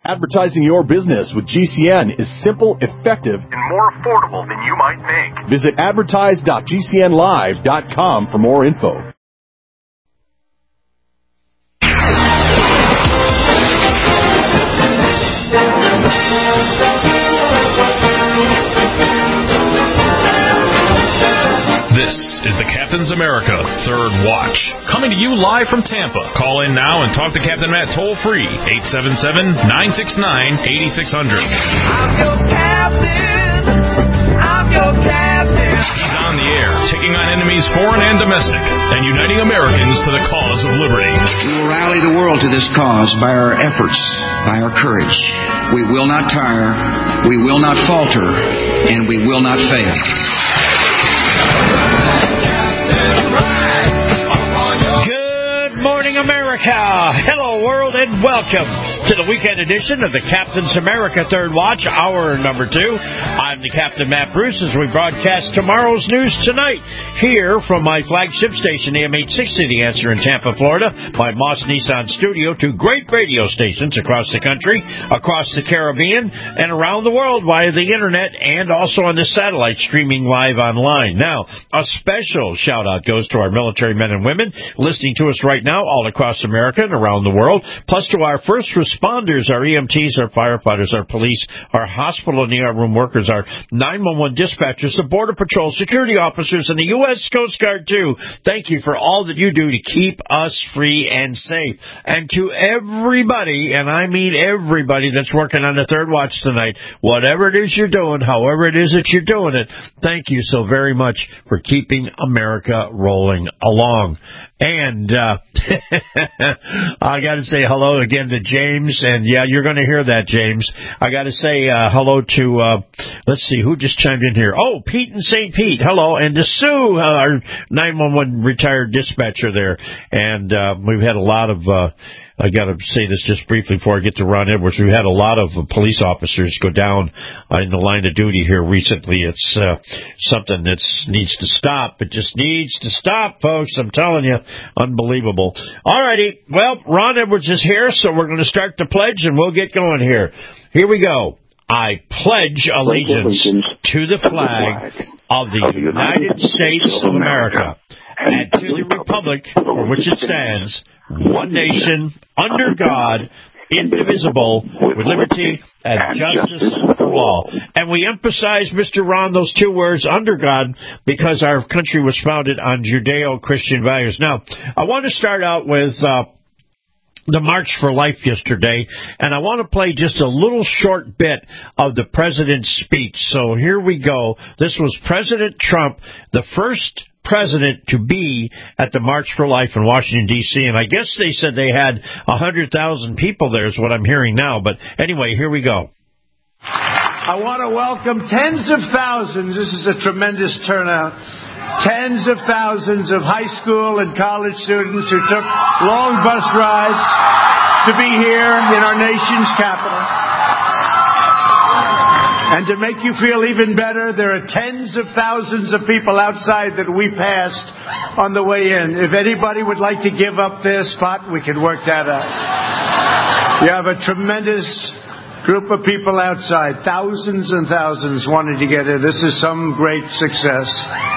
Advertising your business with GCN is simple, effective, and more affordable than you might think. Visit advertise.gcnlive.com for more info. This is the Captain's America Third Watch, coming to you live from Tampa. Call in now and talk to Captain Matt toll-free, 877-969-8600. I'm your captain. I'm your captain. He's on the air, taking on enemies foreign and domestic, and uniting Americans to the cause of liberty. We will rally the world to this cause by our efforts, by our courage. We will not tire, we will not falter, and we will not fail. Good morning, America. Hello, world, and welcome to the weekend edition of the Captain's America Third Watch, hour number 2. I'm the Captain, Matt Bruce, as we broadcast tomorrow's news tonight here from my flagship station, AM 860, The Answer in Tampa, Florida, my Moss Nissan studio, to great radio stations across the country, across the Caribbean, and around the world via the internet and also on the satellite streaming live online. Now, a special shout-out goes to our military men and women listening to us right now all across America and around the world, plus to our first responders, our EMTs, our firefighters, our police, our hospital and ER room workers, our 911 dispatchers, the Border Patrol security officers, and the U.S. Coast Guard, too. Thank you for all that you do to keep us free and safe. And to everybody, and I mean everybody that's working on the Third Watch tonight, whatever it is you're doing, however it is that you're doing it, thank you so very much for keeping America rolling along. And I got to say hello again to James, and yeah, you're going to hear that, James. I got to say hello to, let's see, who just chimed in here? Oh, Pete in St. Pete, hello, and to Sue, our 911 retired dispatcher there. And we've had a lot of, I got to say this just briefly before I get to Ron Edwards. We've had a lot of police officers go down in the line of duty here recently. It's something that needs to stop. It just needs to stop, folks. I'm telling you, unbelievable. All righty. Well, Ron Edwards is here, so we're going to start the pledge, and we'll get going here. Here we go. I pledge allegiance to the flag of the United States of America and to the republic for which it stands, one nation, under God, indivisible, with liberty and justice for all. And we emphasize, Mr. Ron, those two words, under God, because our country was founded on Judeo-Christian values. Now, I want to start out with the March for Life yesterday, and I want to play just a little short bit of the president's speech. So here we go. This was President Trump, the first president to be at the March for Life in Washington, D.C., and I guess they said they had 100,000 people there is what I'm hearing now. But anyway, here we go. I want to welcome tens of thousands. This is a tremendous turnout. Tens of thousands of high school and college students who took long bus rides to be here in our nation's capital. And to make you feel even better, there are tens of thousands of people outside that we passed on the way in. If anybody would like to give up their spot, we could work that out. You have a tremendous group of people outside, thousands and thousands wanting to get in. This is some great success.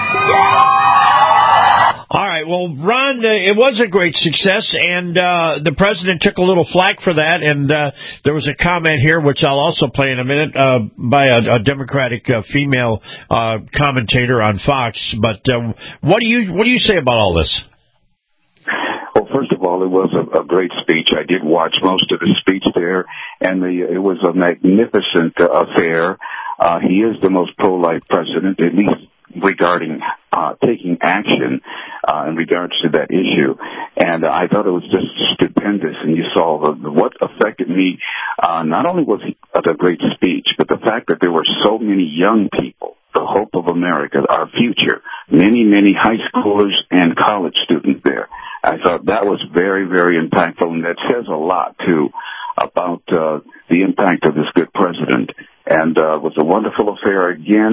All right, well, Ron, it was a great success, and the president took a little flack for that, and there was a comment here, which I'll also play in a minute, by a Democratic female commentator on Fox. But what do you say about all this? Well, first of all, it was a great speech. I did watch most of the speech there, and it was a magnificent affair. He is the most pro-life president, at least regarding taking action in regards to that issue. And I thought it was just stupendous. And you saw what affected me. Not only was it a great speech, but the fact that there were so many young people, the hope of America, our future, many, many high schoolers and college students there. I thought that was very, very impactful, and that says a lot, too, about the impact of this good president. And it was a wonderful affair again.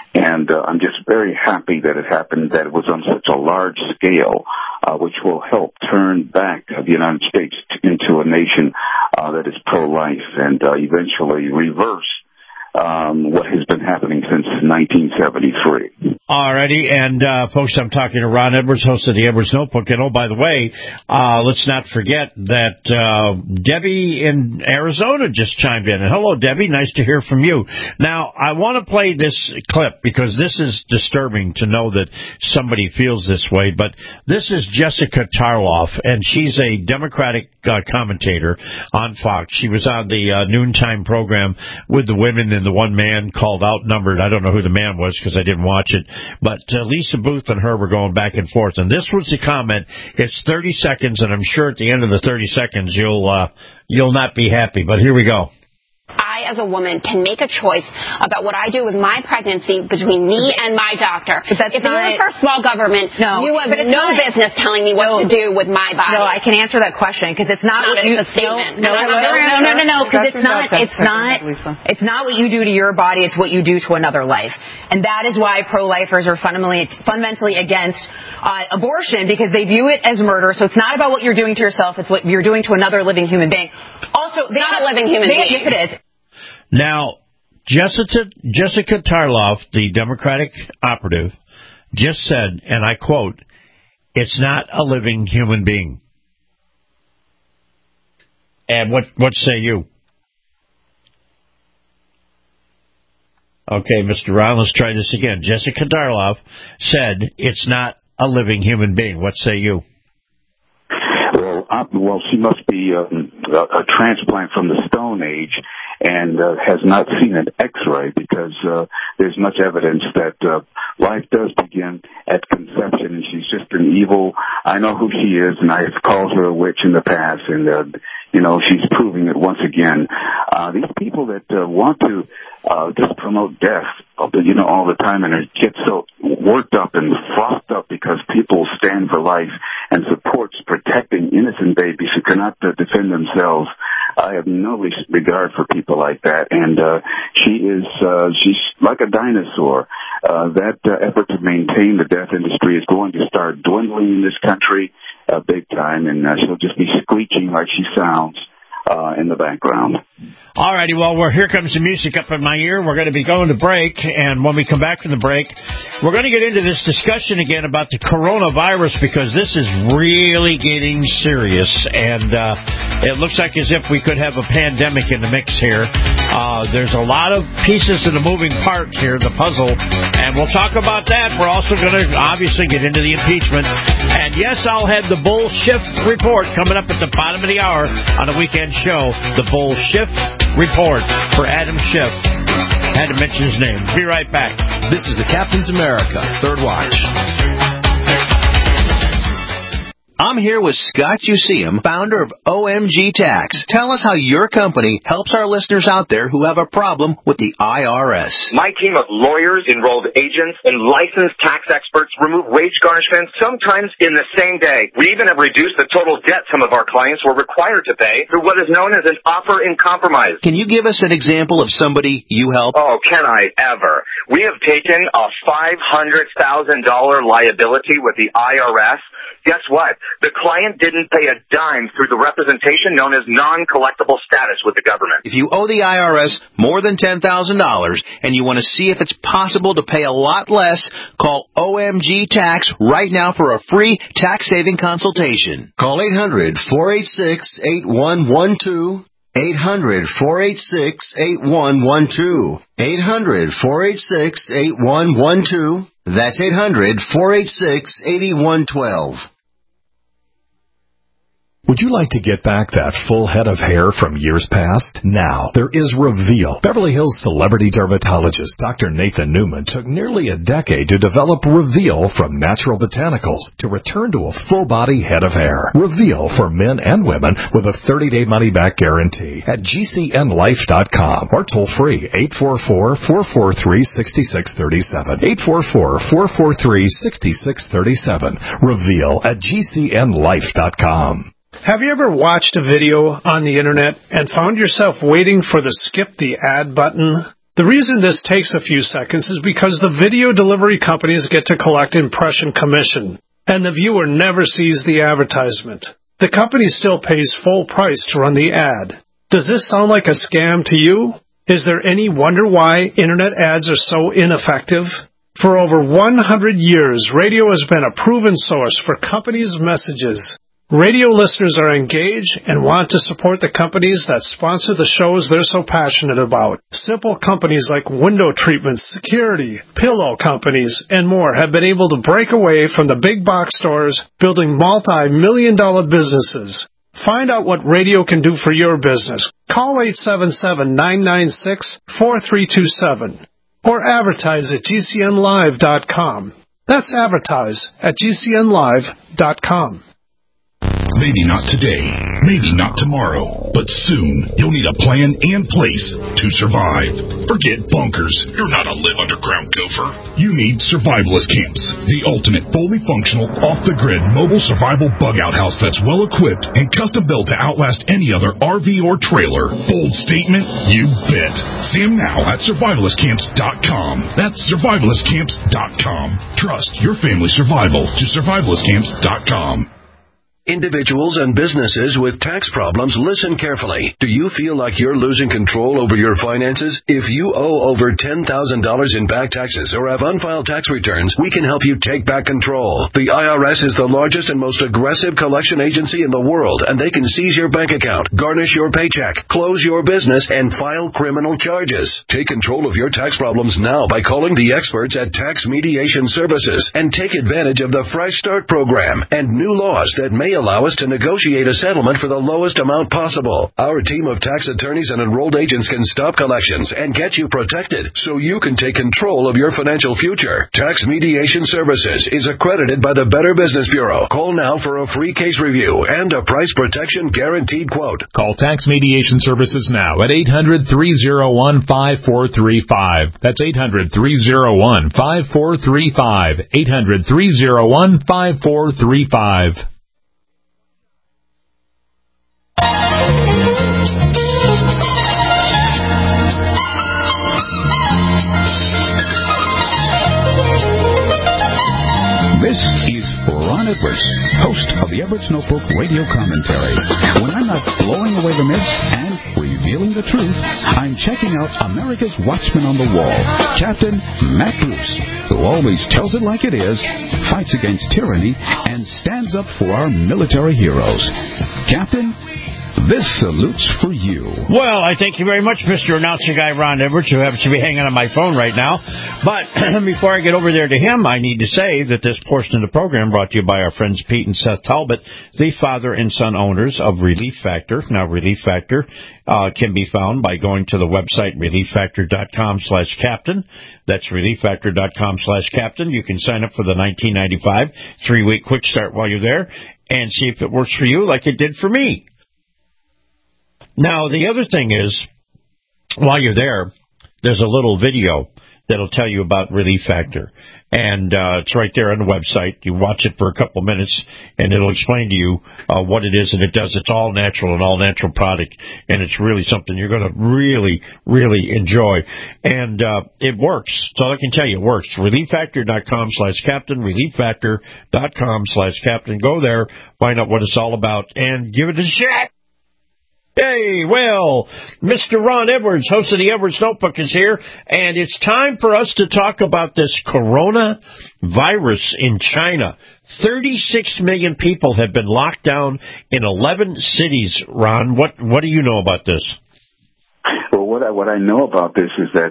And I'm just very happy that it happened, that it was on such a large scale, which will help turn back the United States into a nation that is pro-life and eventually reverse what has been happening since 1973. Alrighty, and folks, I'm talking to Ron Edwards, host of the Edwards Notebook. And by the way, let's not forget that Debbie in Arizona just chimed in. And hello, Debbie, nice to hear from you. Now, I want to play this clip because this is disturbing to know that somebody feels this way. But this is Jessica Tarloff, and she's a Democratic commentator on Fox. She was on the noontime program with the women and the one man called Outnumbered. I don't know who the man was because I didn't watch it. But Lisa Booth and her were going back and forth. And this was the comment. It's 30 seconds, and I'm sure at the end of the 30 seconds you'll not be happy. But here we go. I, as a woman, can make a choice about what I do with my pregnancy between me and my doctor. If you work for a small government, you have no business telling me what to do with my body. No, I can answer that question because it's not what you. It's a statement. No, because it's not what you do to your body. It's what you do to another life, and that is why pro-lifers are fundamentally against abortion, because they view it as murder. So it's not about what you're doing to yourself; it's what you're doing to another living human being. Also, not a living human being. Yes, it is. Now, Jessica Tarloff, the Democratic operative, just said, and I quote, "It's not a living human being." And what say you? Okay, Mr. Ron, let's try this again. Jessica Tarloff said, "It's not a living human being." What say you? Well, she must be a transplant from the Stone Age and has not seen an X-ray, because there's much evidence that life does begin at conception, and she's just an evil. I know who she is, and I've called her a witch in the past, and she's proving it once again. These people that want to just promote death, all the time, and get so worked up and frothed up because people stand for life and supports protecting innocent babies who cannot defend themselves. I have no regard for people like that, and she's like a dinosaur. That effort to maintain the death industry is going to start dwindling in this country big time, and she'll just be screeching like she sounds in the background. All righty, well, here comes the music up in my ear. We're going to be going to break, and when we come back from the break, we're going to get into this discussion again about the coronavirus, because this is really getting serious, and it looks like as if we could have a pandemic in the mix here. There's a lot of pieces in the moving part here, the puzzle, and we'll talk about that. We're also going to obviously get into the impeachment, and yes, I'll have the Bull Shift report coming up at the bottom of the hour on a weekend show, the Bull Shift report for Adam Schiff. Had to mention his name. Be right back. This is the Captain's America Third Watch. I'm here with Scott Useum, founder of OMG Tax. Tell us how your company helps our listeners out there who have a problem with the IRS. My team of lawyers, enrolled agents, and licensed tax experts remove wage garnishments sometimes in the same day. We even have reduced the total debt some of our clients were required to pay through what is known as an offer in compromise. Can you give us an example of somebody you help? Oh, can I ever? We have taken a $500,000 liability with the IRS. Guess what? The client didn't pay a dime through the representation known as non-collectible status with the government. If you owe the IRS more than $10,000 and you want to see if it's possible to pay a lot less, call OMG Tax right now for a free tax-saving consultation. Call 800-486-8112. 800-486-8112. 800-486-8112. That's 800-486-8112. Would you like to get back that full head of hair from years past? Now, there is Reveal. Beverly Hills celebrity dermatologist Dr. Nathan Newman took nearly a decade to develop Reveal from natural botanicals to return to a full-body head of hair. Reveal for men and women with a 30-day money-back guarantee at GCNlife.com or toll free 844-443-6637. 844-443-6637. Reveal at GCNlife.com. Have you ever watched a video on the internet and found yourself waiting for the skip the ad button? The reason this takes a few seconds is because the video delivery companies get to collect impression commission, and the viewer never sees the advertisement. The company still pays full price to run the ad. Does this sound like a scam to you? Is there any wonder why Internet ads are so ineffective? For over 100 years, radio has been a proven source for companies' messages. Radio listeners are engaged and want to support the companies that sponsor the shows they're so passionate about. Simple companies like window treatments, security, pillow companies, and more have been able to break away from the big box stores, building multi-million-dollar businesses. Find out what radio can do for your business. Call 877-996-4327 or advertise at GCNlive.com. That's advertise at GCNlive.com. Maybe not today, maybe not tomorrow, but soon you'll need a plan and place to survive. Forget bunkers. You're not a live underground gopher. You need Survivalist Camps, the ultimate fully functional, off-the-grid mobile survival bug-out house that's well-equipped and custom-built to outlast any other RV or trailer. Bold statement? You bet. See them now at survivalistcamps.com. That's survivalistcamps.com. Trust your family's survival to survivalistcamps.com. Individuals and businesses with tax problems, listen carefully. Do you feel like you're losing control over your finances? If you owe over $10,000 in back taxes or have unfiled tax returns, we can help you take back control. The IRS is the largest and most aggressive collection agency in the world, and they can seize your bank account, garnish your paycheck, close your business, and file criminal charges. Take control of your tax problems now by calling the experts at Tax Mediation Services and take advantage of the Fresh Start program and new laws that may allow us to negotiate a settlement for the lowest amount possible. Our team of tax attorneys and enrolled agents can stop collections and get you protected so you can take control of your financial future. Tax Mediation Services is accredited by the Better Business Bureau. Call now for a free case review and a price protection guaranteed quote. Call Tax Mediation Services now at 800-301-5435. That's 800-301-5435. 800-301-5435. This is Ron Edwards, host of the Edwards Notebook Radio Commentary. When I'm not blowing away the myths and revealing the truth, I'm checking out America's Watchman on the Wall, Captain Matt Bruce, who always tells it like it is, fights against tyranny, and stands up for our military heroes. Captain, this salute's for you. Well, I thank you very much, Mr. Announcer Guy Ron Edwards, who happens to be hanging on my phone right now. But before I get over there to him, I need to say that this portion of the program brought to you by our friends Pete and Seth Talbot, the father and son owners of Relief Factor. Now, Relief Factor can be found by going to the website relieffactor.com/captain. That's relieffactor.com/captain. You can sign up for the 1995 3-week quick start while you're there and see if it works for you like it did for me. Now, the other thing is, while you're there, there's a little video that'll tell you about Relief Factor. And it's right there on the website. You watch it for a couple minutes, and it'll explain to you what it is and it does. It's all natural, an all-natural product, and it's really something you're going to really, really enjoy. And it works. That's all I can tell you. It works. ReliefFactor.com/captain, ReliefFactor.com/captain. Go there, find out what it's all about, and give it a shot. Hey, well, Mr. Ron Edwards, host of the Edwards Notebook, is here, and it's time for us to talk about this coronavirus in China. 36 million people have been locked down in 11 cities. Ron, what do you know about this? Well, what I know about this is that,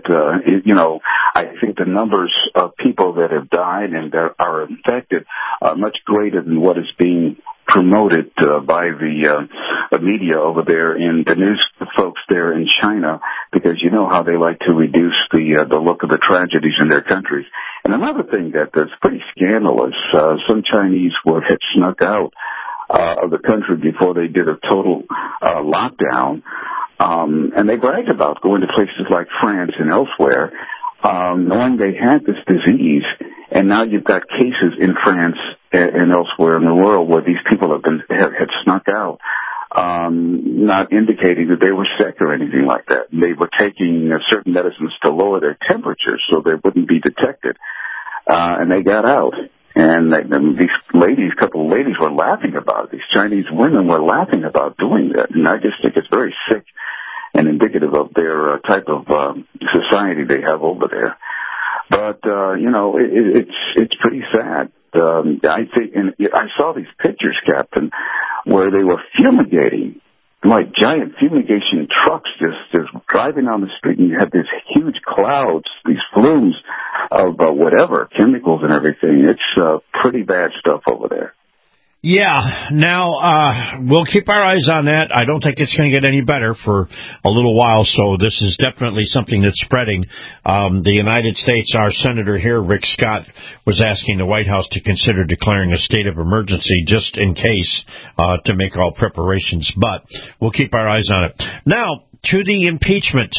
I think the numbers of people that have died and that are infected are much greater than what is being promoted by the media over there and the news folks there in China, because you know how they like to reduce the look of the tragedies in their countries. And another thing that's pretty scandalous, some Chinese had snuck out of the country before they did a total lockdown, and they bragged about going to places like France and elsewhere, knowing they had this disease. And now you've got cases in France and elsewhere in the world where these people had snuck out. not indicating that they were sick or anything like that. They were taking certain medicines to lower their temperature so they wouldn't be detected. And they got out. And these ladies, a couple of ladies were laughing about it. These Chinese women were laughing about doing that. And I just think it's very sick and indicative of their type of society they have over there. But, it's pretty sad. I think, and I saw these pictures, Captain, where they were fumigating, like giant fumigation trucks just driving on the street, and you had these huge clouds, these flumes of whatever, chemicals and everything. It's pretty bad stuff over there. Yeah. Now, we'll keep our eyes on that. I don't think it's going to get any better for a little while, so this is definitely something that's spreading. The United States, our senator here, Rick Scott, was asking the White House to consider declaring a state of emergency just in case, to make all preparations. But we'll keep our eyes on it. Now, to the impeachment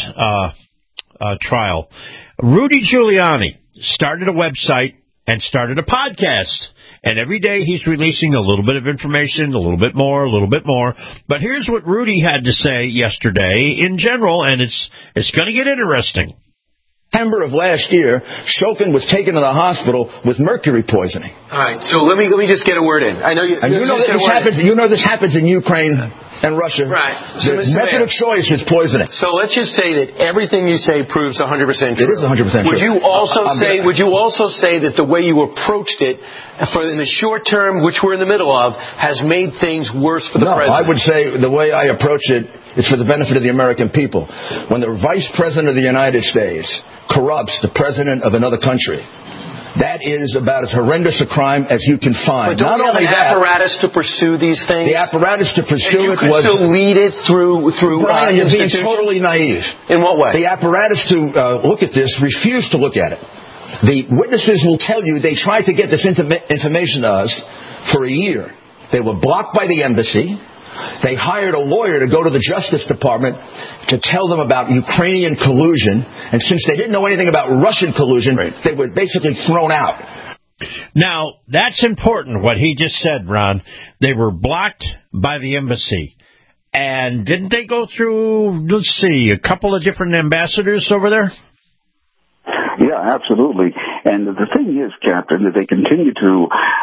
trial. Rudy Giuliani started a website and started a podcast. And every day he's releasing a little bit of information, a little bit more. But here's what Rudy had to say yesterday in general, and it's going to get interesting. September of last year, Shokin was taken to the hospital with mercury poisoning. All right, so let me just get a word in. I know you. And you know this happens in Ukraine and Russia. Right. So the method of choice is poisoning. So let's just say that everything you say proves 100% true. It is 100% true. Would you also say that the way you approached it, in the short term, which we're in the middle of, has made things worse for the president? I would say the way I approach it is for the benefit of the American people. When the Vice President of the United States corrupts the President of another country, that is about as horrendous a crime as you can find. But don't you have an apparatus to pursue these things? The apparatus to pursue it was... You could still lead it through Brian, you're being totally naive. In what way? The apparatus to look at this refused to look at it. The witnesses will tell you they tried to get this information to us for a year. They were blocked by the embassy. They hired a lawyer to go to the Justice Department to tell them about Ukrainian collusion. And since they didn't know anything about Russian collusion, they were basically thrown out. Now, that's important, what he just said, Ron. They were blocked by the embassy. And didn't they go through, a couple of different ambassadors over there? Yeah, absolutely. And the thing is, Captain, that they continue to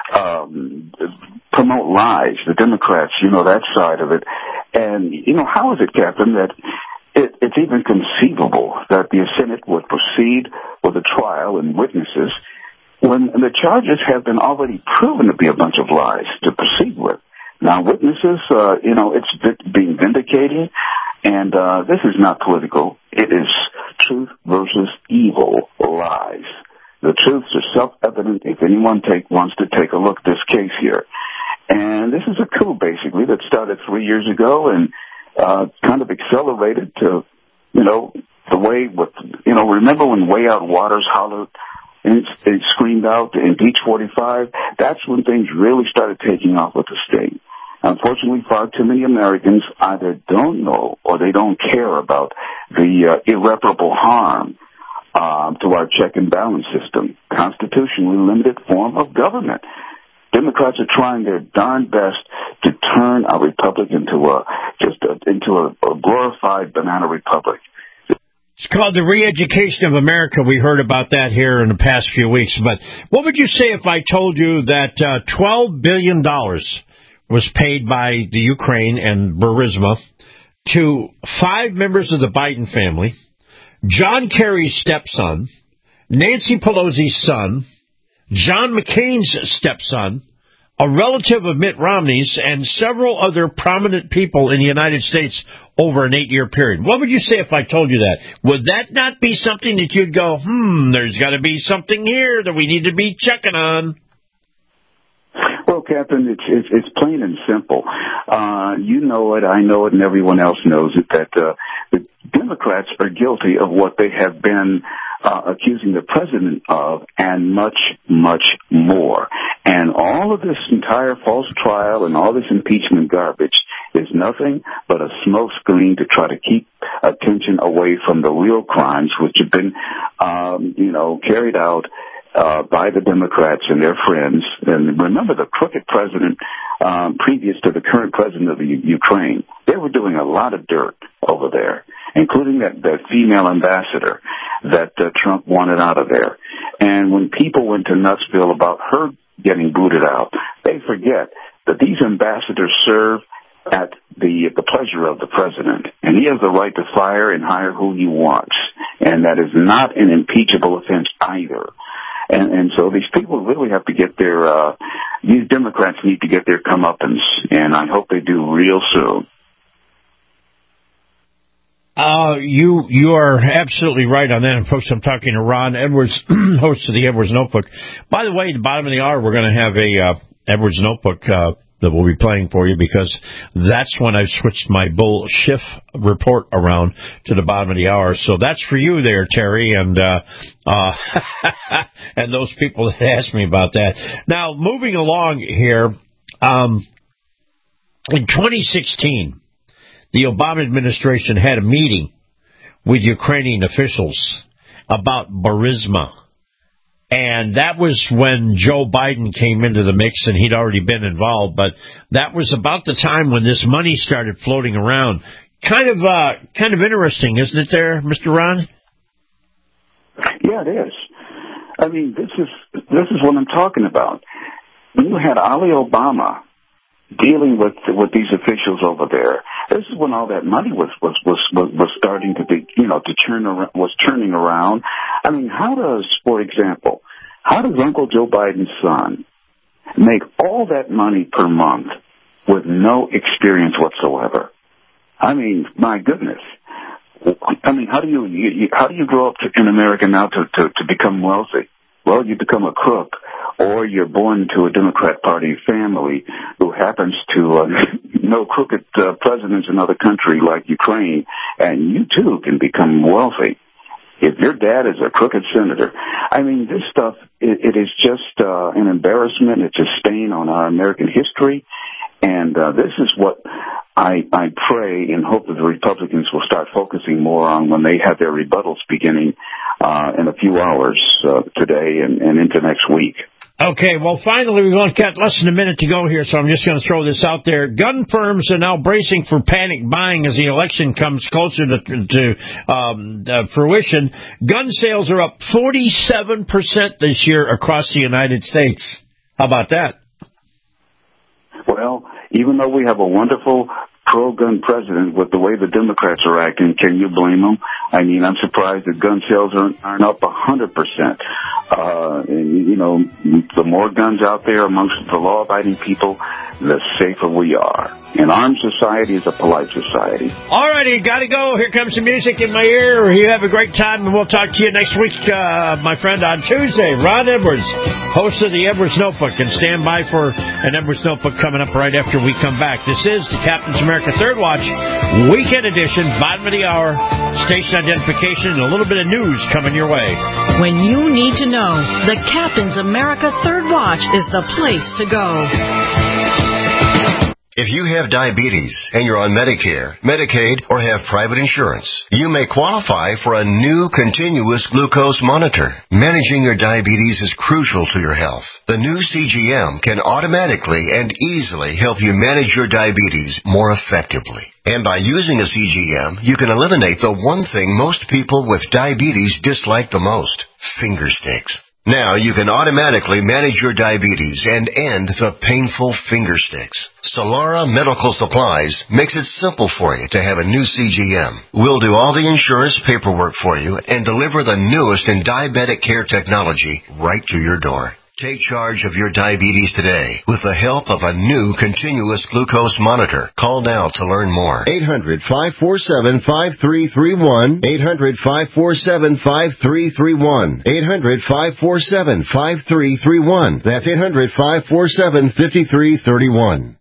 promote lies, the Democrats, that side of it. And, how is it, Captain, that it's even conceivable that the Senate would proceed with a trial and witnesses when the charges have been already proven to be a bunch of lies to proceed with? Now, witnesses, it's being vindicated, and this is not political. It is truth versus evil lies. The truths are self-evident if anyone wants to take a look at this case here. And this is a coup, basically, that started 3 years ago and kind of accelerated to, the way with, remember when Way Out Waters hollered and screamed out in Beach 45? That's when things really started taking off with the state. Unfortunately, far too many Americans either don't know or they don't care about the irreparable harm to our check and balance system, constitutionally limited form of government. Democrats are trying their darn best to turn our republic into a glorified banana republic. It's called the re-education of America. We heard about that here in the past few weeks. But what would you say if I told you that $12 billion was paid by the Ukraine and Burisma to 5 members of the Biden family, John Kerry's stepson, Nancy Pelosi's son, John McCain's stepson, a relative of Mitt Romney's, and several other prominent people in the United States over an 8-year period? What would you say if I told you that? Would that not be something that you'd go, there's got to be something here that we need to be checking on? Well, Captain, it's plain and simple. You know it, I know it, and everyone else knows it, that the Democrats are guilty of what they have been accusing the president of, and much, much more. And all of this entire false trial and all this impeachment garbage is nothing but a smokescreen to try to keep attention away from the real crimes which have been, carried out by the Democrats and their friends. And remember, the crooked president previous to the current president of the Ukraine. They were doing a lot of dirt over there, including that female ambassador that Trump wanted out of there. And when people went to Nutsville about her getting booted out, they forget that these ambassadors serve at the pleasure of the president, and he has the right to fire and hire who he wants, and that is not an impeachable offense either. And so these people really have to get these Democrats need to get their comeuppance, and I hope they do real soon. You are absolutely right on that. And folks, I'm talking to Ron Edwards, host of the Edwards Notebook. By the way, at the bottom of the hour, we're going to have a Edwards Notebook that we'll be playing for you, because that's when I've switched my bull Schiff report around to the bottom of the hour. So that's for you there, Terry, and and those people that asked me about that. Now, moving along here, in 2016, the Obama administration had a meeting with Ukrainian officials about Burisma. And that was when Joe Biden came into the mix, and he'd already been involved. But that was about the time when this money started floating around. Kind of interesting, isn't it there, Mr. Ron? Yeah, it is. I mean, this is what I'm talking about. When you had Ali Obama dealing with these officials over there, this is when all that money was starting to be, churning around. I mean, for example, how does Uncle Joe Biden's son make all that money per month with no experience whatsoever? I mean, my goodness. I mean, how do you grow up in America now to become wealthy? Well, you become a crook, or you're born to a Democrat Party family who happens to know crooked presidents in other countries like Ukraine, and you too can become wealthy. If your dad is a crooked senator, I mean, this stuff, it is just an embarrassment. It's a stain on our American history, and this is what I pray and hope that the Republicans will start focusing more on when they have their rebuttals beginning in a few hours today and into next week. Okay, well, finally, we've only got less than a minute to go here, so I'm just going to throw this out there. Gun firms are now bracing for panic buying as the election comes closer to fruition. Gun sales are up 47% this year across the United States. How about that? Well, even though we have a wonderful pro-gun president, with the way the Democrats are acting, can you blame them? I mean, I'm surprised that gun sales aren't up 100%. The more guns out there amongst the law-abiding people, the safer we are. An armed society is a polite society. All righty, got to go. Here comes the music in my ear. You have a great time, and we'll talk to you next week, my friend, on Tuesday. Ron Edwards, host of the Edwards Notebook, and stand by for an Edwards Notebook coming up right after we come back. This is the Captain's America Third Watch, Weekend Edition, bottom of the hour, station identification, and a little bit of news coming your way. When you need to know, the Captain's America Third Watch is the place to go. If you have diabetes and you're on Medicare, Medicaid, or have private insurance, you may qualify for a new continuous glucose monitor. Managing your diabetes is crucial to your health. The new CGM can automatically and easily help you manage your diabetes more effectively. And by using a CGM, you can eliminate the one thing most people with diabetes dislike the most: finger sticks. Now you can automatically manage your diabetes and end the painful finger sticks. Solara Medical Supplies makes it simple for you to have a new CGM. We'll do all the insurance paperwork for you and deliver the newest in diabetic care technology right to your door. Take charge of your diabetes today with the help of a new continuous glucose monitor. Call now to learn more. 800-547-5331. 800-547-5331. 800-547-5331. That's 800-547-5331.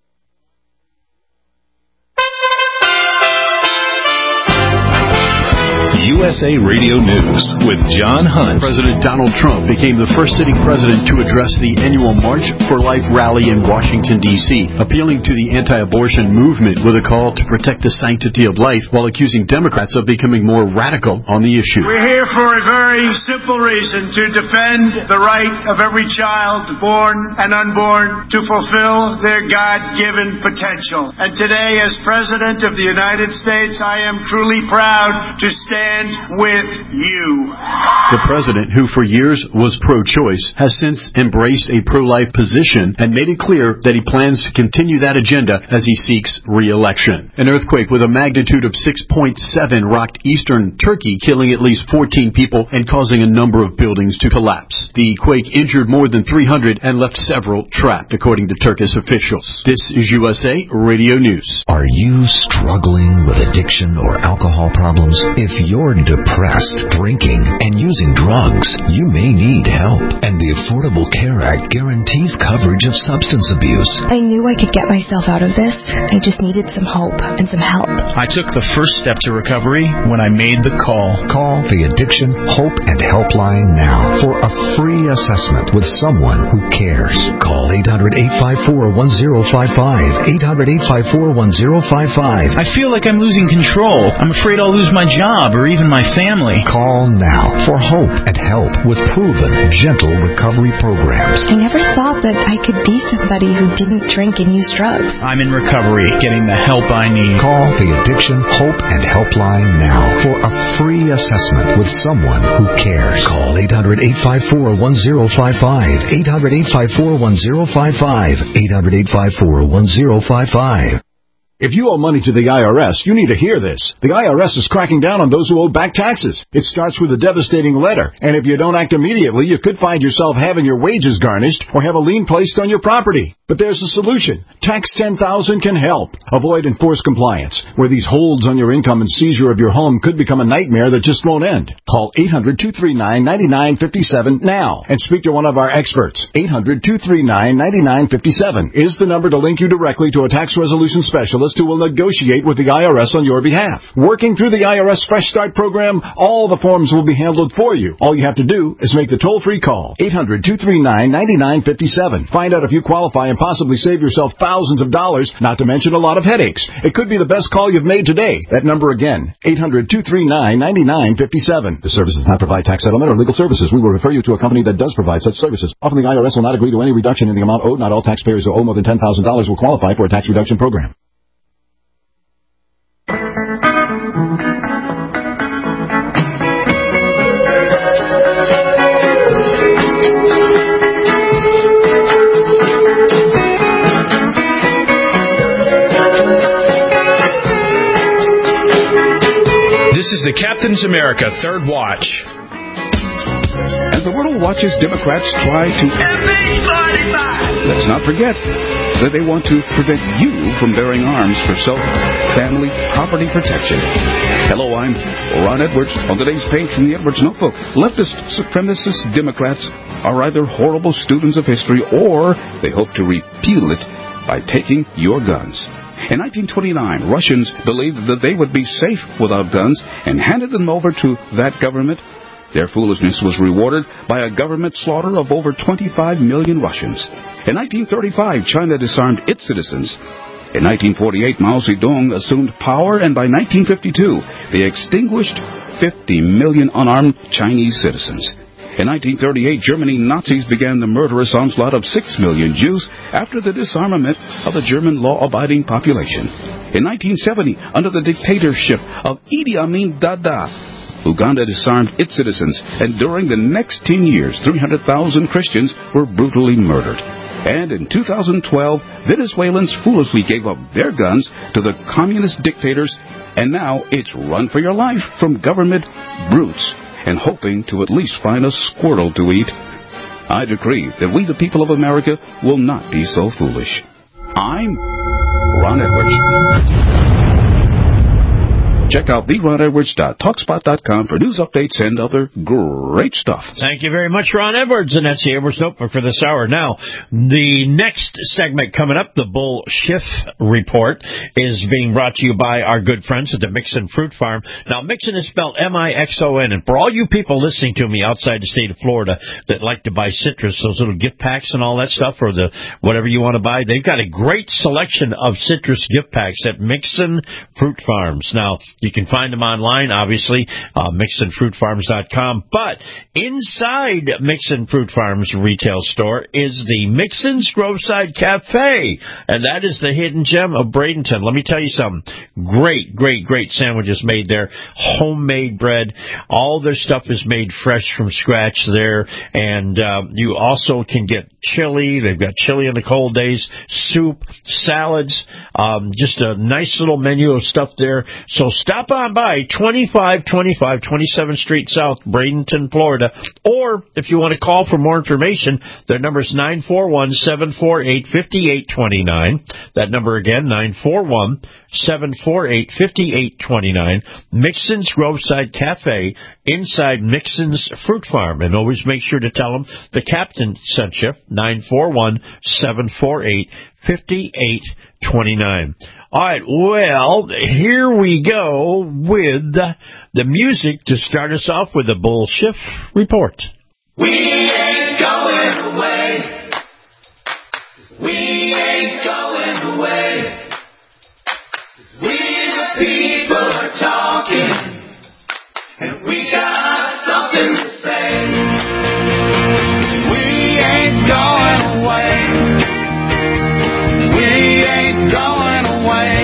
USA Radio News with John Hunt. President Donald Trump became the first sitting president to address the annual March for Life rally in Washington, D.C., appealing to the anti-abortion movement with a call to protect the sanctity of life while accusing Democrats of becoming more radical on the issue. We're here for a very simple reason, to defend the right of every child, born and unborn, to fulfill their God-given potential. And today, as President of the United States, I am truly proud to stand with you. The president, who for years was pro-choice, has since embraced a pro-life position and made it clear that he plans to continue that agenda as he seeks re-election. An earthquake with a magnitude of 6.7 rocked eastern Turkey, killing at least 14 people and causing a number of buildings to collapse. The quake injured more than 300 and left several trapped, according to Turkish officials. This is USA Radio News. Are you struggling with addiction or alcohol problems? If you're depressed, drinking, and using drugs, you may need help. And the Affordable Care Act guarantees coverage of substance abuse. I knew I could get myself out of this. I just needed some hope and some help. I took the first step to recovery when I made the call. Call the Addiction Hope and Helpline now for a free assessment with someone who cares. Call 800-854-1055. 800-854-1055. I feel like I'm losing control. I'm afraid I'll lose my job or even my family. Call now for hope and help with proven, gentle recovery programs. I never thought that I could be somebody who didn't drink and use drugs. I'm in recovery, getting the help I need. Call the Addiction Hope and Helpline now for a free assessment with someone who cares. Call 800-854-1055. 800-854-1055. 800-854-1055. If you owe money to the IRS, you need to hear this. The IRS is cracking down on those who owe back taxes. It starts with a devastating letter, and if you don't act immediately, you could find yourself having your wages garnished or have a lien placed on your property. But there's a solution. Tax 10,000 can help. Avoid enforced compliance, where these holds on your income and seizure of your home could become a nightmare that just won't end. Call 800-239-9957 now and speak to one of our experts. 800-239-9957 is the number to link you directly to a tax resolution specialist who will negotiate with the IRS on your behalf. Working through the IRS Fresh Start program, all the forms will be handled for you. All you have to do is make the toll-free call. 800-239-9957. Find out if you qualify and possibly save yourself thousands of dollars, not to mention a lot of headaches. It could be the best call you've made today. That number again, 800-239-9957. The service does not provide tax settlement or legal services. We will refer you to a company that does provide such services. Often the IRS will not agree to any reduction in the amount owed. Not all taxpayers who owe more than $10,000 will qualify for a tax reduction program. This is the Captain's America Third Watch. As the world watches Democrats try to... Let's not forget that they want to prevent you from bearing arms for self-family property protection. Hello, I'm Ron Edwards. On today's page from the Edwards Notebook, leftist supremacist Democrats are either horrible students of history or they hope to repeal it by taking your guns. In 1929, Russians believed that they would be safe without guns and handed them over to that government. Their foolishness was rewarded by a government slaughter of over 25 million Russians. In 1935, China disarmed its citizens. In 1948, Mao Zedong assumed power, and by 1952, they extinguished 50 million unarmed Chinese citizens. In 1938, Germany Nazis began the murderous onslaught of 6 million Jews after the disarmament of the German law-abiding population. In 1970, under the dictatorship of Idi Amin Dada, Uganda disarmed its citizens, and during the next 10 years, 300,000 Christians were brutally murdered. And in 2012, Venezuelans foolishly gave up their guns to the communist dictators, and now it's run for your life from government brutes, and hoping to at least find a squirrel to eat. I decree that we, the people of America, will not be so foolish. I'm Ron Edwards. Check out theronedwards.talkspot.com for news updates and other great stuff. Thank you very much, Ron Edwards, and that's the Edwards Notebook for this hour. Now, the next segment coming up, the Bull Schiff Report, is being brought to you by our good friends at the Mixon Fruit Farm. Now, Mixon is spelled M-I-X-O-N, and for all you people listening to me outside the state of Florida that like to buy citrus, those little gift packs and all that stuff, or the whatever you want to buy, they've got a great selection of citrus gift packs at Mixon Fruit Farms. Now, you can find them online, obviously, MixonFruitFarms.com. But inside Mixon Fruit Farms retail store is the Mixon's Groveside Cafe, and that is the hidden gem of Bradenton. Let me tell you something. Great, great, great sandwiches made there. Homemade bread. All their stuff is made fresh from scratch there. And you also can get chili. They've got chili in the cold days, soup, salads, just a nice little menu of stuff there. So stop on by 2525 27th Street South, Bradenton, Florida. Or if you want to call for more information, their number is 941-748-5829. That number again, 941-748-5829. Mixon's Groveside Cafe inside Mixon's Fruit Farm. And always make sure to tell them the captain sent you, 941-748-5829. All right, well, here we go with the music to start us off with the Bull Schiff Report. We ain't going away. We ain't going away. We the people are talking, and we got something to say. We ain't going away. We ain't going away.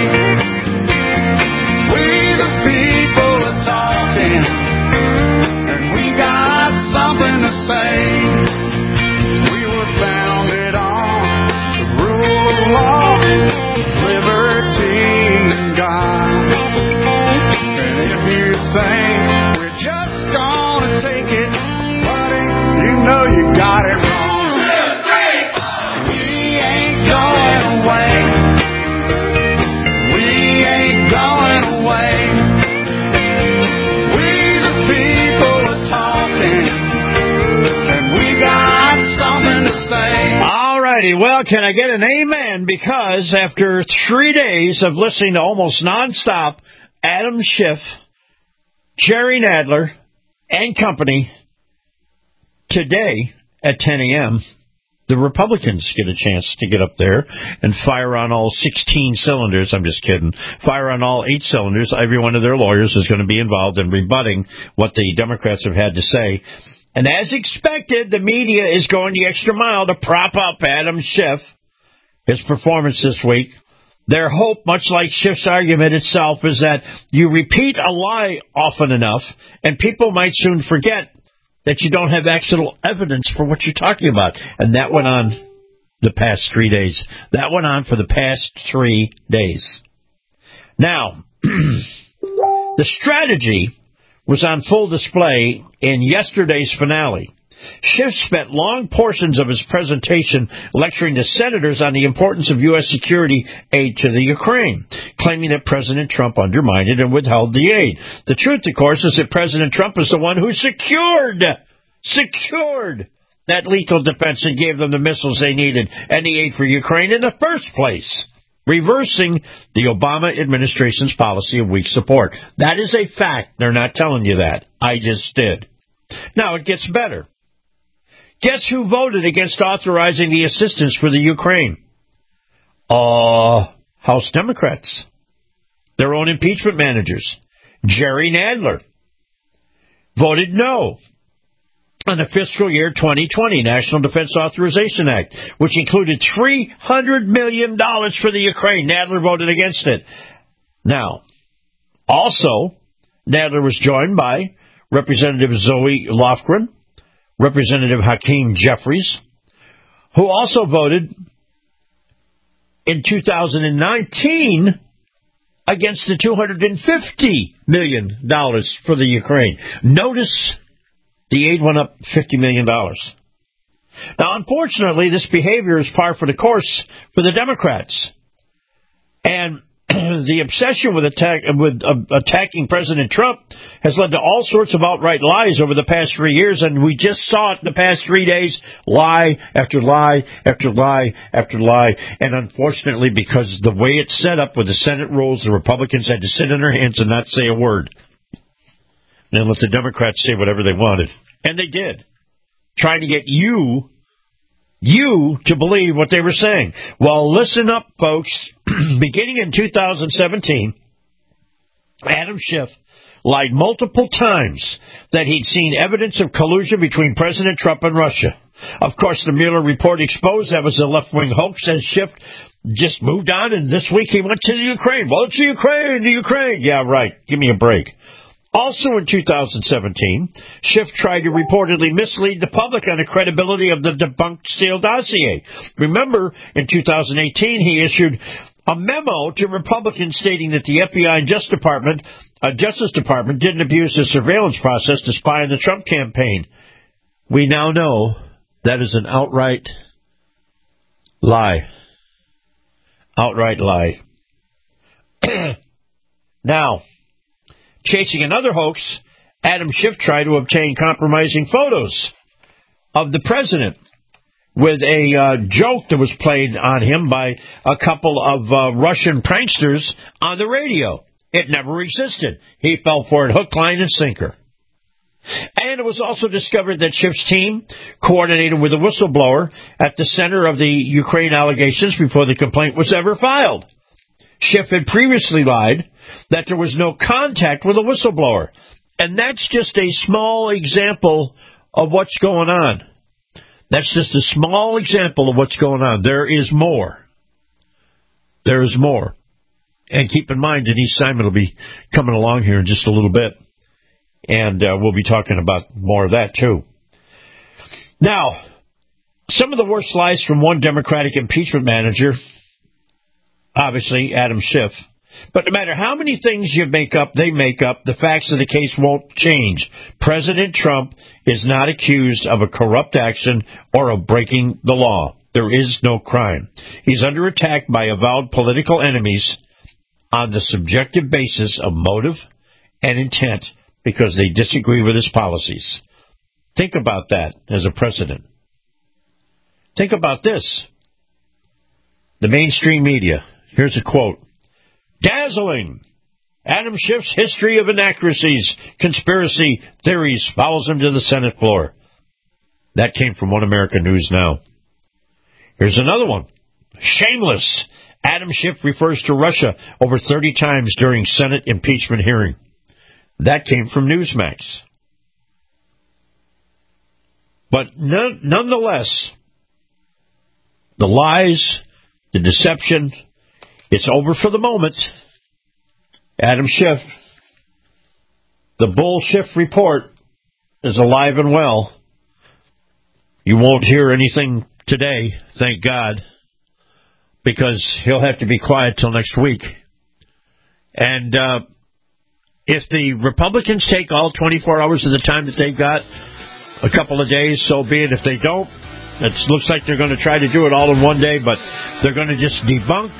We the people are talking, and we got something to say. We were founded on the rule of law, liberty, and God. And if you think we're just gonna take it, buddy, you know you got it wrong. We ain't going away. We ain't going away. We the people are talking, and we got something to say. All righty, well, can I get an amen? Because after 3 days of listening to almost nonstop Adam Schiff, Jerry Nadler, and company, today at 10 a.m., the Republicans get a chance to get up there and fire on all 16 cylinders. I'm just kidding. Fire on all 8 cylinders. Every one of their lawyers is going to be involved in rebutting what the Democrats have had to say. And as expected, the media is going the extra mile to prop up Adam Schiff, his performance this week. Their hope, much like Schiff's argument itself, is that you repeat a lie often enough, and people might soon forget that you don't have actual evidence for what you're talking about. And that went on the past 3 days. That went on for the past 3 days. Now, the strategy was on full display in yesterday's finale. Schiff spent long portions of his presentation lecturing to senators on the importance of U.S. security aid to the Ukraine, claiming that President Trump undermined it and withheld the aid. The truth, of course, is that President Trump is the one who secured that lethal defense and gave them the missiles they needed and the aid for Ukraine in the first place, reversing the Obama administration's policy of weak support. That is a fact. They're not telling you that. I just did. Now, it gets better. Guess who voted against authorizing the assistance for the Ukraine? House Democrats. Their own impeachment managers. Jerry Nadler voted no on the fiscal year 2020 National Defense Authorization Act, which included $300 million for the Ukraine. Nadler voted against it. Now, also, Nadler was joined by Representative Zoe Lofgren, Representative Hakeem Jeffries, who also voted in 2019 against the $250 million for the Ukraine. Notice the aid went up $50 million. Now, unfortunately, this behavior is par for the course for the Democrats. And the obsession with attacking President Trump has led to all sorts of outright lies over the past 3 years, and we just saw it in the past 3 days. Lie after lie after lie after lie. And unfortunately, because the way it's set up with the Senate rules, the Republicans had to sit on their hands and not say a word. And let the Democrats say whatever they wanted. And they did. Trying to get you to believe what they were saying. Well, listen up, folks. Beginning in 2017, Adam Schiff lied multiple times that he'd seen evidence of collusion between President Trump and Russia. Of course, the Mueller report exposed that was a left-wing hoax, as Schiff just moved on, and this week he went to the Ukraine. Well, it's the Ukraine. Yeah, right. Give me a break. Also in 2017, Schiff tried to reportedly mislead the public on the credibility of the debunked Steele dossier. Remember, in 2018, he issued a memo to Republicans stating that the FBI and Justice Department didn't abuse the surveillance process to spy on the Trump campaign. We now know that is an outright lie. Outright lie. Now, chasing another hoax, Adam Schiff tried to obtain compromising photos of the president with a joke that was played on him by a couple of Russian pranksters on the radio. It never existed. He fell for it hook, line, and sinker. And it was also discovered that Schiff's team coordinated with a whistleblower at the center of the Ukraine allegations before the complaint was ever filed. Schiff had previously lied that there was no contact with a whistleblower. And that's just a small example of what's going on. That's just a small example of what's going on. There is more. There is more. And keep in mind, Denise Simon will be coming along here in just a little bit. And we'll be talking about more of that, too. Now, some of the worst lies from one Democratic impeachment manager, obviously Adam Schiff. But no matter how many things you make up, they make up, the facts of the case won't change. President Trump is not accused of a corrupt action or of breaking the law. There is no crime. He's under attack by avowed political enemies on the subjective basis of motive and intent because they disagree with his policies. Think about that as a president. Think about this. The mainstream media. Here's a quote. Dazzling. Adam Schiff's history of inaccuracies, conspiracy theories follows him to the Senate floor. That came from One American News Now. Here's another one. Shameless. Adam Schiff refers to Russia over 30 times during Senate impeachment hearing. That came from Newsmax. But nonetheless, the lies, the deception, it's over for the moment. Adam Schiff, the Bull Schiff report is alive and well. You won't hear anything today, thank God, because he'll have to be quiet till next week. And if the Republicans take all 24 hours of the time that they've got, a couple of days, so be it. If they don't, it looks like they're going to try to do it all in one day, but they're going to just debunk.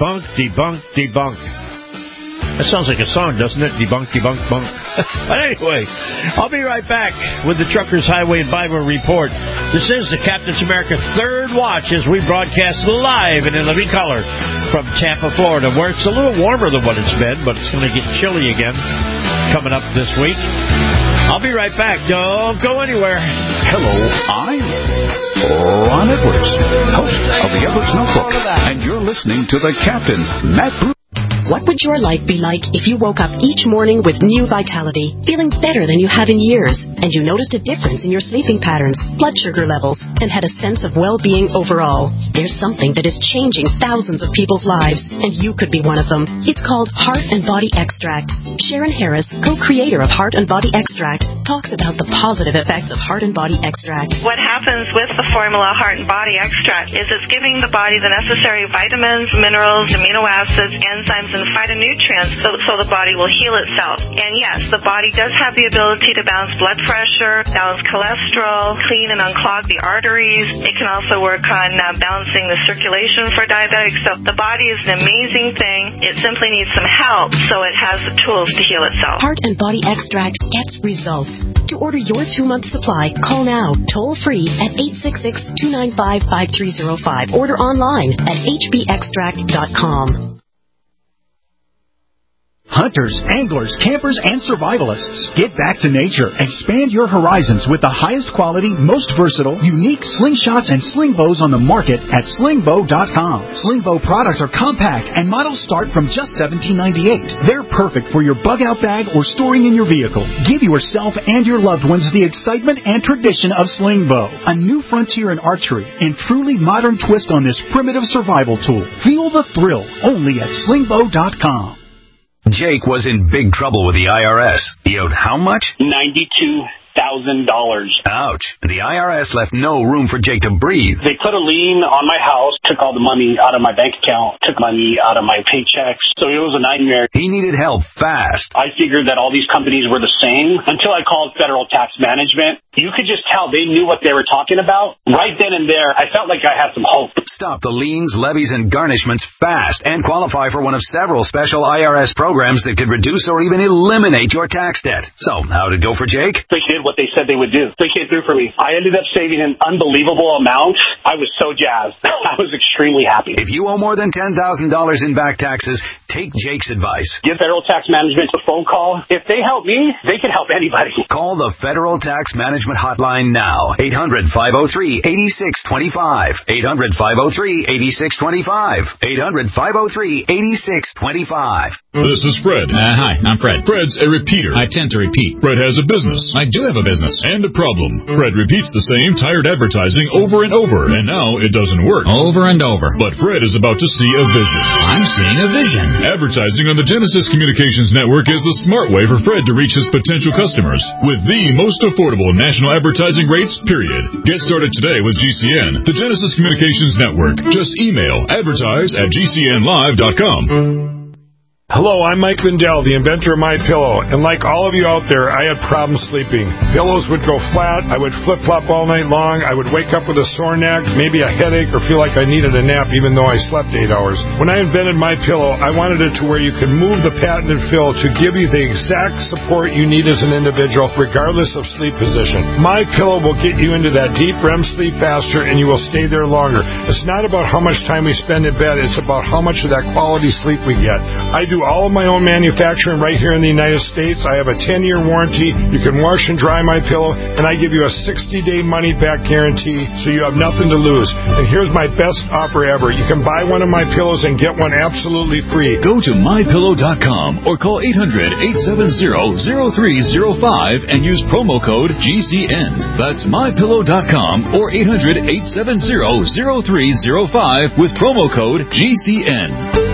That sounds like a song, doesn't it? Debunk. But anyway, I'll be right back with the Truckers Highway and Bible Report. This is the Captain's America Third Watch as we broadcast live and in living color from Tampa, Florida, where it's a little warmer than what it's been, but it's going to get chilly again coming up this week. I'll be right back. Don't go anywhere. Hello, I'm Ron Edwards, host of the Edwards Notebook, and you're listening to the Captain, Matt Bruce. What would your life be like if you woke up each morning with new vitality, feeling better than you have in years, and you noticed a difference in your sleeping patterns, blood sugar levels, and had a sense of well-being overall? There's something that is changing thousands of people's lives, and you could be one of them. It's called Heart and Body Extract. Sharon Harris, co-creator of Heart and Body Extract, talks about the positive effects of Heart and Body Extract. What happens with the formula Heart and Body Extract is it's giving the body the necessary vitamins, minerals, amino acids, enzymes, and phytonutrients so the body will heal itself. And yes, the body does have the ability to balance blood pressure, balance cholesterol, clean and unclog the arteries. It can also work on balancing the circulation for diabetics. So the body is an amazing thing. It simply needs some help, so it has the tools to heal itself. Heart and Body Extract gets results. To order your 2-month supply, call now, toll free at 866-295-5305. Order online at hbextract.com. Hunters, anglers, campers, and survivalists. Get back to nature. Expand your horizons with the highest quality, most versatile, unique slingshots and sling bows on the market at slingbow.com. Slingbow products are compact and models start from just $17.98. They're perfect for your bug-out bag or storing in your vehicle. Give yourself and your loved ones the excitement and tradition of Slingbow, a new frontier in archery and truly modern twist on this primitive survival tool. Feel the thrill only at slingbow.com. Jake was in big trouble with the IRS. He owed how much? $92,000. Ouch. And the IRS left no room for Jake to breathe. They put a lien on my house, took all the money out of my bank account, took money out of my paychecks. So it was a nightmare. He needed help fast. I figured that all these companies were the same until I called Federal Tax Management. You could just tell they knew what they were talking about. Right then and there, I felt like I had some hope. Stop the liens, levies, and garnishments fast and qualify for one of several special IRS programs that could reduce or even eliminate your tax debt. So, how'd it go for Jake? They did what they said they would do. They came through for me. I ended up saving an unbelievable amount. I was so jazzed. I was extremely happy. If you owe more than $10,000 in back taxes, take Jake's advice. Give Federal Tax Management a phone call. If they help me, they can help anybody. Call the Federal Tax Management hotline now. 800-503-8625. 800-503-8625. 800-503-8625. This is Fred. Hi, I'm Fred. Fred's a repeater. I tend to repeat. Fred has a business. I do have a business. And a problem. Fred repeats the same tired advertising over and over, and now it doesn't work. Over and over. But Fred is about to see a vision. I'm seeing a vision. Advertising on the Genesis Communications Network is the smart way for Fred to reach his potential customers with the most affordable national advertising rates, period. Get started today with GCN, the Genesis Communications Network. Just email advertise@gcnlive.com. Hello, I'm Mike Lindell, the inventor of MyPillow, and like all of you out there, I had problems sleeping. Pillows would go flat, I would flip-flop all night long, I would wake up with a sore neck, maybe a headache, or feel like I needed a nap even though I slept 8 hours. When I invented MyPillow, I wanted it to where you could move the patented fill to give you the exact support you need as an individual, regardless of sleep position. MyPillow will get you into that deep REM sleep faster, and you will stay there longer. It's not about how much time we spend in bed, it's about how much of that quality sleep we get. I do all of my own manufacturing right here in the United States. I have a 10-year warranty. You can wash and dry my pillow, and I give you a 60-day money-back guarantee, so you have nothing to lose. And here's my best offer ever. You can buy one of my pillows and get one absolutely free. Go to mypillow.com or call 800-870-0305 and use promo code GCN. That's mypillow.com or 800-870-0305 with promo code GCN.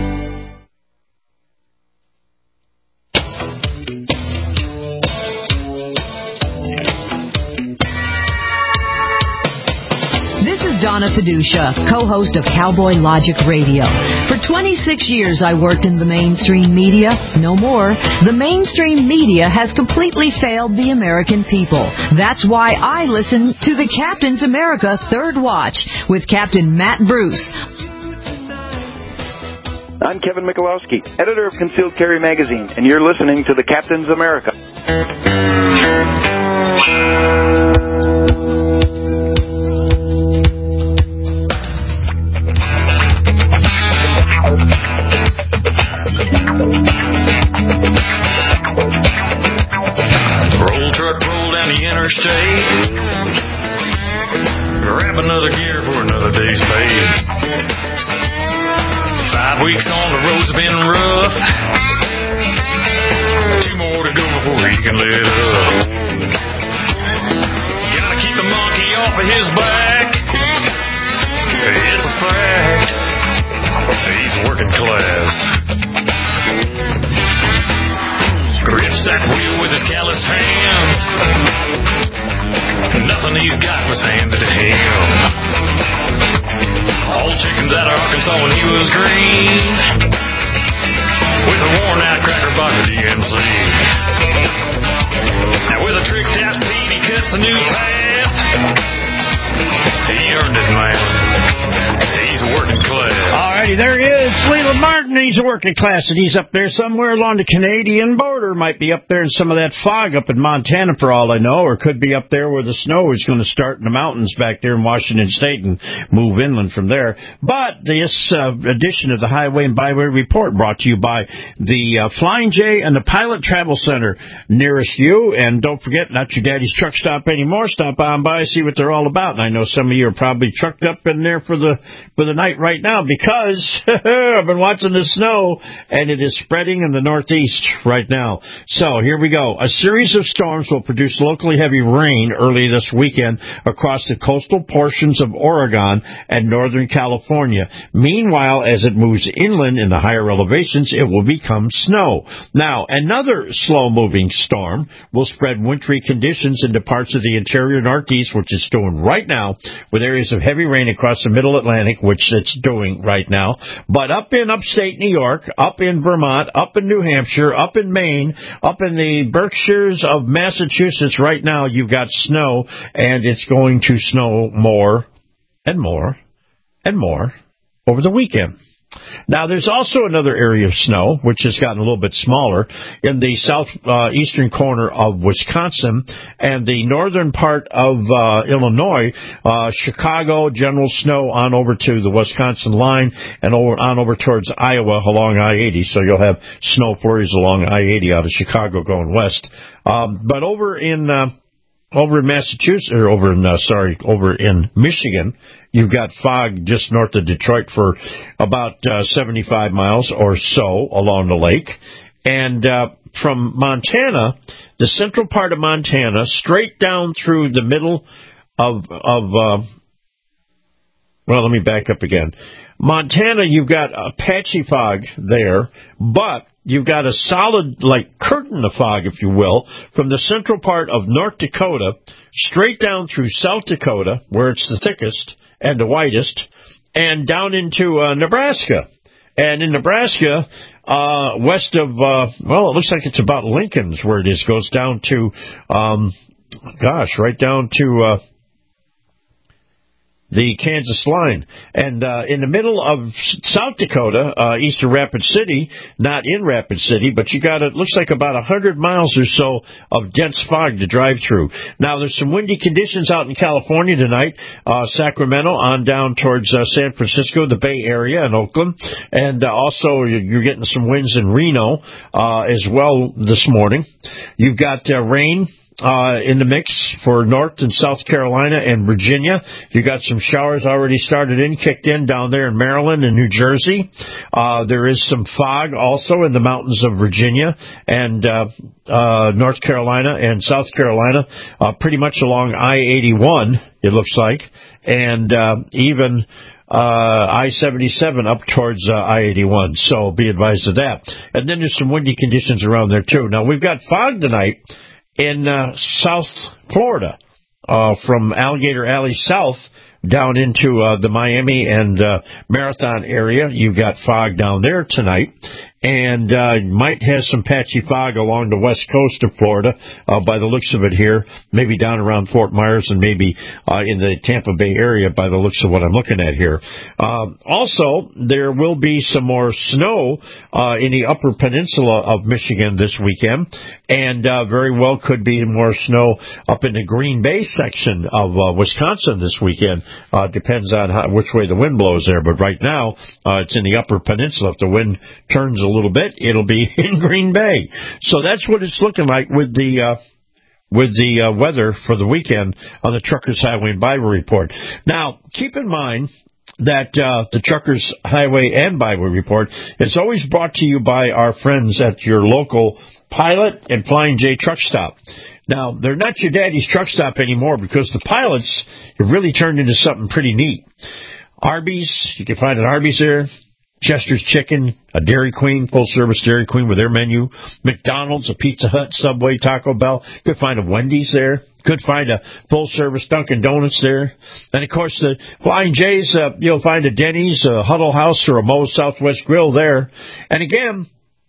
Donna Fiducia, co-host of Cowboy Logic Radio. For 26 years, I worked in the mainstream media. No more. The mainstream media has completely failed the American people. That's why I listen to the Captain's America Third Watch with Captain Matt Bruce. I'm Kevin Michalowski, editor of Concealed Carry Magazine, and you're listening to the Captain's America. Roll truck, roll down the interstate. Grab another gear for another day's pay. 5 weeks on the road's been rough. 2 more to go before he can let up. Gotta keep the monkey off of his back. It's a fact. He's working class. Grips that wheel with his callous hands. Nothing he's got was handed to him. All chickens out of Arkansas when he was green. With a worn out cracker box of DMC. Now with a tricked a new path. He earned it, man. He's working class. Alrighty, there he is, Leland Martin. He's a working class, and he's up there somewhere along the Canadian border. Might be up there in some of that fog up in Montana, for all I know, or could be up there where the snow is going to start in the mountains back there in Washington State and move inland from there. But this edition of the Highway and Byway Report brought to you by the Flying J and the Pilot Travel Center nearest you. And don't forget, not your daddy's truck stop anymore. Stop on by, see what they're all about. And I know some of you are probably trucked up in there for the night right now, because I've been watching the snow, and it is spreading in the Northeast right now. So here we go. A series of storms will produce locally heavy rain early this weekend across the coastal portions of Oregon and Northern California. Meanwhile, as it moves inland in the higher elevations, it will become snow. Now, another slow-moving storm will spread wintry conditions into parts of the interior Northeast, which it's doing right now, with areas of heavy rain across the Middle Atlantic, which it's doing right now. But up in upstate New York, up in Vermont, up in New Hampshire, up in Maine, up in the Berkshires of Massachusetts, right now you've got snow, and it's going to snow more and more and more over the weekend. Now, there's also another area of snow, which has gotten a little bit smaller, in the southeastern corner of Wisconsin and the northern part of Illinois, Chicago, general snow on over to the Wisconsin line and on over towards Iowa along I-80. So you'll have snow flurries along I-80 out of Chicago going west. But over in Massachusetts, or over in Michigan, you've got fog just north of Detroit for about 75 miles or so along the lake. And from Montana, the central part of Montana, straight down through the middle of let me back up again. Montana, you've got a patchy fog there, but you've got a solid, curtain of fog, if you will, from the central part of North Dakota, straight down through South Dakota, where it's the thickest and the whitest, and down into Nebraska. And in Nebraska, west of, it looks like it's about Lincoln's where it is, goes down to, right down to the Kansas line. And in the middle of South Dakota, east of Rapid City, not in Rapid City, but you got, it looks like about 100 miles or so of dense fog to drive through. Now, there's some windy conditions out in California tonight, Sacramento on down towards San Francisco, the Bay Area, and Oakland. And also, you're getting some winds in Reno as well this morning. You've got rain in the mix for North and South Carolina and Virginia. You got some showers already kicked in down there in Maryland and New Jersey. There is some fog also in the mountains of Virginia and North Carolina and South Carolina, pretty much along I-81, it looks like, and even I-77 up towards I-81, so be advised of that. And then there's some windy conditions around there, too. Now, we've got fog tonight in South Florida, from Alligator Alley south down into the Miami and Marathon area. You've got fog down there tonight. And might have some patchy fog along the west coast of Florida by the looks of it here, maybe down around Fort Myers and maybe in the Tampa Bay area by the looks of what I'm looking at here. Also, there will be some more snow in the upper peninsula of Michigan this weekend, and very well could be more snow up in the Green Bay section of Wisconsin this weekend. Depends on which way the wind blows there, but right now it's in the upper peninsula. If the wind turns a little bit, it'll be in Green Bay. So that's what it's looking like with the weather for the weekend on the Truckers Highway and Byway Report. Now, keep in mind that the Truckers Highway and Byway Report is always brought to you by our friends at your local Pilot and Flying J truck stop. Now, they're not your daddy's truck stop anymore because the Pilots have really turned into something pretty neat. Arby's, you can find an Arby's there. Chester's Chicken, a Dairy Queen, full-service Dairy Queen with their menu. McDonald's, a Pizza Hut, Subway, Taco Bell. Could find a Wendy's there. Could find a full-service Dunkin' Donuts there. And, of course, the Flying J's, you'll find a Denny's, a Huddle House, or a Moe's Southwest Grill there. And, again,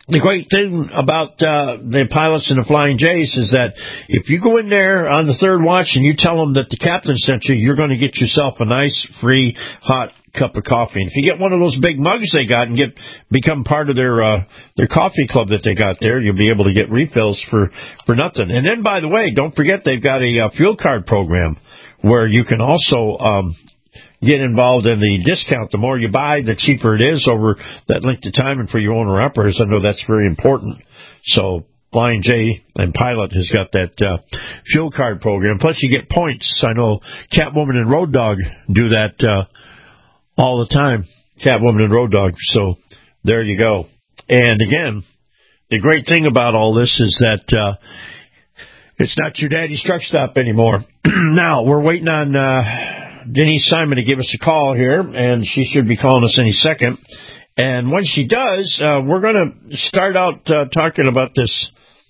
the great thing about the pilots and the Flying J's is that if you go in there on the third watch and you tell them that the captain sent you, you're going to get yourself a nice, free, hot cup of coffee. And if you get one of those big mugs they got and become part of their coffee club that they got there, you'll be able to get refills for nothing. And then, by the way, don't forget they've got a fuel card program where you can also get involved in the discount. The more you buy, the cheaper it is over that length of time. And for your owner-operators, I know that's very important. So Flying J and Pilot has got that fuel card program. Plus, you get points. I know Catwoman and Road Dogg do that all the time. Catwoman and Road Dogg. So there you go. And again, the great thing about all this is that it's not your daddy's truck stop anymore. Now, we're waiting on Denise Simon to give us a call here, and she should be calling us any second. And when she does, we're going to start out talking about this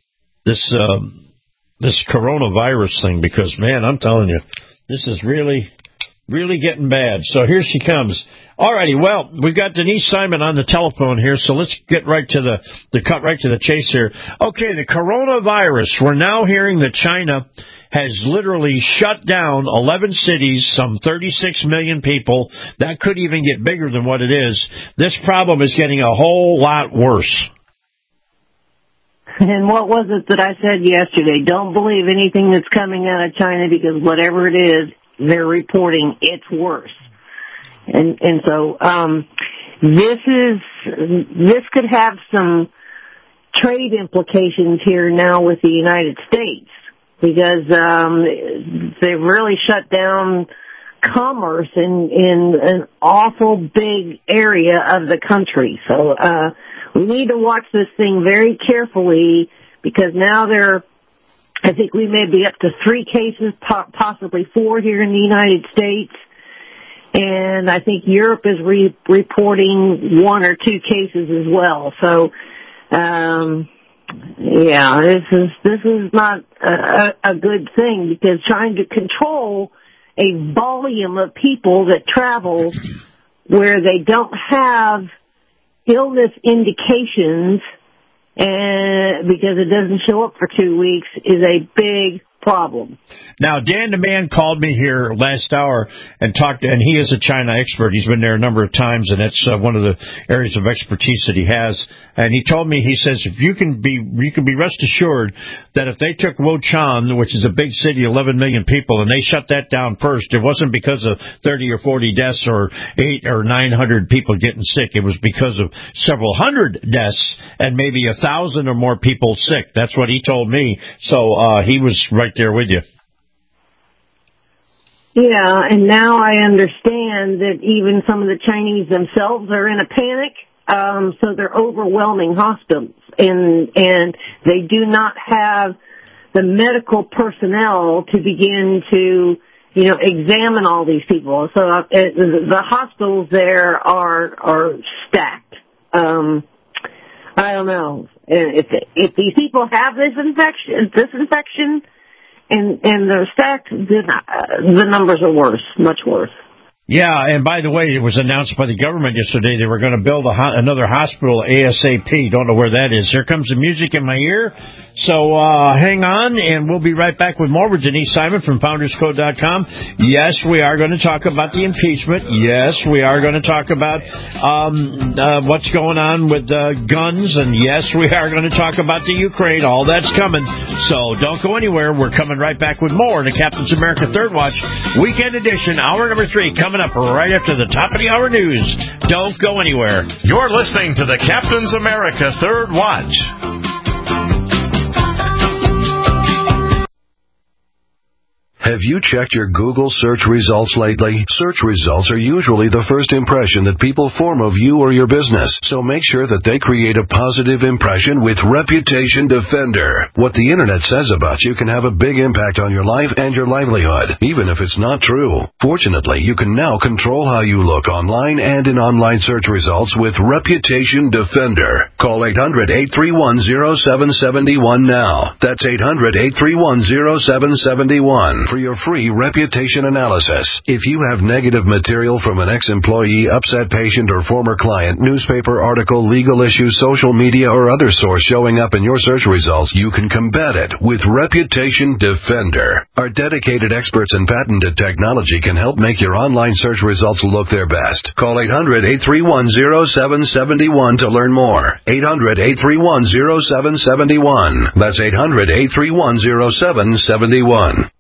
coronavirus thing, because, man, I'm telling you, this is really, really getting bad. So here she comes. All righty, well, we've got Denise Simon on the telephone here, so let's get right to cut right to the chase here. Okay, the coronavirus. We're now hearing that China has literally shut down 11 cities, some 36 million people. That could even get bigger than what it is. This problem is getting a whole lot worse. And what was it that I said yesterday? Don't believe anything that's coming out of China, because whatever it is, they're reporting it's worse. And so this could have some trade implications here now with the United States, because they've really shut down commerce in an awful big area of the country. So we need to watch this thing very carefully, because now I think we may be up to 3 cases, possibly 4 here in the United States. And I think Europe is reporting 1 or 2 cases as well. So, this is not a good thing, because trying to control a volume of people that travel where they don't have illness indications, and because it doesn't show up for 2 weeks, is a big problem. Now, Dan the Man called me here last hour and talked, and he is a China expert. He's been there a number of times, and that's one of the areas of expertise that he has. And he told me, he says, if you can be rest assured that if they took Wuhan, which is a big city, 11 million people, and they shut that down first, it wasn't because of 30 or 40 deaths or 800 or 900 people getting sick. It was because of several hundred deaths and maybe 1,000 or more people sick. That's what he told me. So he was right there with you. Yeah, and now I understand that even some of the Chinese themselves are in a panic, so they're overwhelming hospitals, and they do not have the medical personnel to begin to, examine all these people. So the hospitals there are stacked. I don't know if these people have this infection. And they're stacked, the numbers are worse, much worse. Yeah, and by the way, it was announced by the government yesterday they were going to build another hospital ASAP. Don't know where that is. Here comes the music in my ear. So hang on, and we'll be right back with more with Denise Simon from FoundersCode.com. Yes, we are going to talk about the impeachment. Yes, we are going to talk about what's going on with guns. And yes, we are going to talk about the Ukraine. All that's coming. So don't go anywhere. We're coming right back with more in the Captain's America Third Watch Weekend Edition, hour number 3, coming up right after the top of the hour news. Don't go anywhere. You're listening to the Captain's America Third Watch. Have you checked your Google search results lately? Search results are usually the first impression that people form of you or your business, so make sure that they create a positive impression with Reputation Defender. What the Internet says about you can have a big impact on your life and your livelihood, even if it's not true. Fortunately, you can now control how you look online and in online search results with Reputation Defender. Call 800-831-0771 now. That's 800-831-0771. for your free reputation analysis. If you have negative material from an ex-employee, upset patient, or former client, newspaper article, legal issue, social media, or other source showing up in your search results, you can combat it with Reputation Defender. Our dedicated experts in patented technology can help make your online search results look their best. Call 800-831-0771 to learn more. 800-831-0771. That's 800-831-0771.